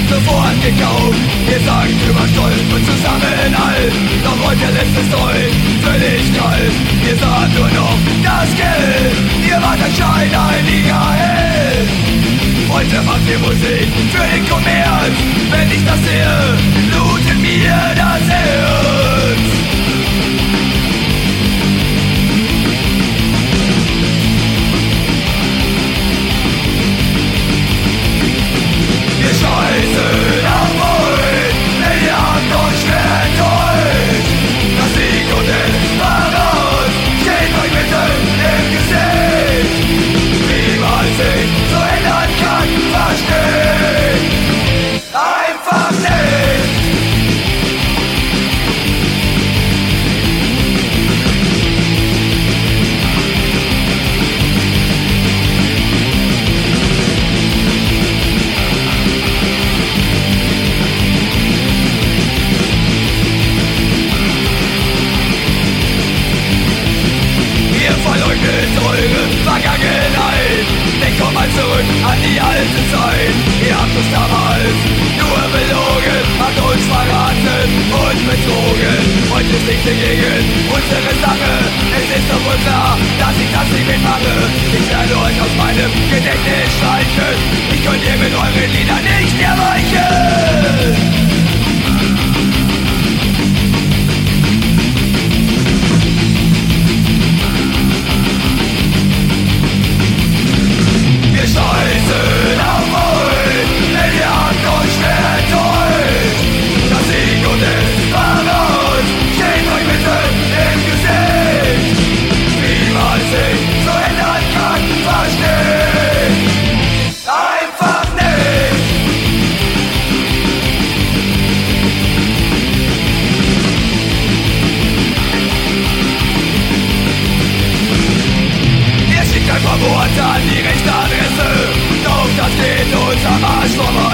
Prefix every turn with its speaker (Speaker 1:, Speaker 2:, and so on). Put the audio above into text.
Speaker 1: sofort gekauft. Ihr sagt über Stolz und Zusammenhalt, doch heute lässt es euch völlig kalt. Ihr saht nur noch das Geld, ihr wart ein scheinheiliger Held. Heute macht ihr Musik für den Kommerz, wenn ich das sehe, blutet mir das Herz. Wir scheißen auf euch, denn ihr habt euch vertäuscht. Das Ego des Pharao steht euch mitten im Gesicht. Wie man sich so ändern kann, versteht einfach nicht. Verleugnet eure Vergangenheit. Denkt doch mal zurück an die alte Zeit. Ihr habt uns damals nur belogen, habt uns verraten und betrogen. Heute singt ihr gegen unsere Sache. Es ist doch wohl klar, dass ich das nicht mitmache. Ich werde euch aus meinem Gedächtnis streichen. Ich könnt ihr mit euren Liedern nicht erweichen. Scheißen auf euch, denn ihr habt euch vertäuscht. Das Ego des Pharaos steht euch mitten im Gesicht. Wie man sich so ändern kann, versteht einfach nicht. Ihr schickt ein paar Worte an die rechte Adresse, doch das geht uns am Arsch vorbei.